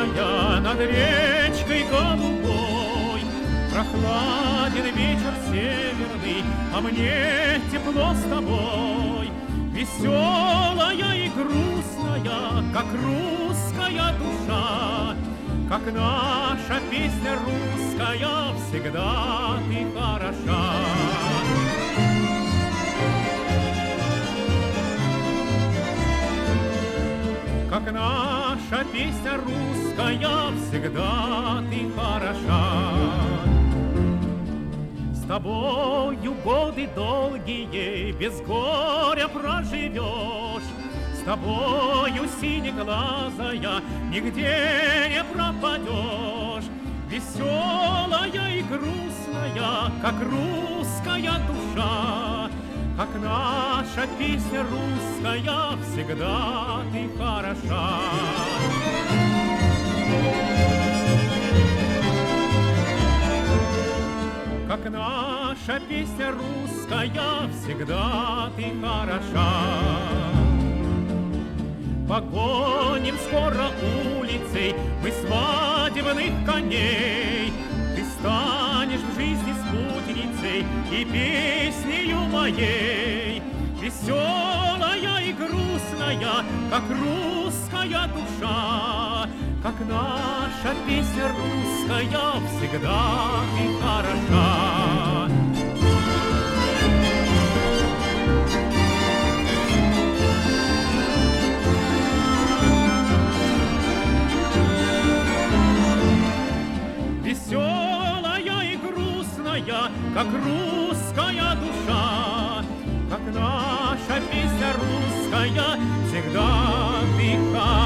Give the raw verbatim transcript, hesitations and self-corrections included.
грустная над речкой голубой. Прохладен вечер северный, а мне тепло с тобой. Веселая и грустная, как русская душа, как наша песня русская, всегда ты хороша. Как наша песня русская, всегда ты хороша. С тобою годы долгие, без горя проживешь. С тобою синеглазая, нигде не пропадешь. Веселая и грустная, как русская душа, как наша песня русская, всегда ты хороша. Как наша песня русская, всегда ты хороша. Погоним скоро улицей мы свадебных коней. Ты станешь в жизни спутницей и песнею моей. Веселая и грустная, как русская душа, как наша песня русская, всегда ты хороша. Веселая и грустная, как русская душа, как наша песня русская, всегда ты хороша.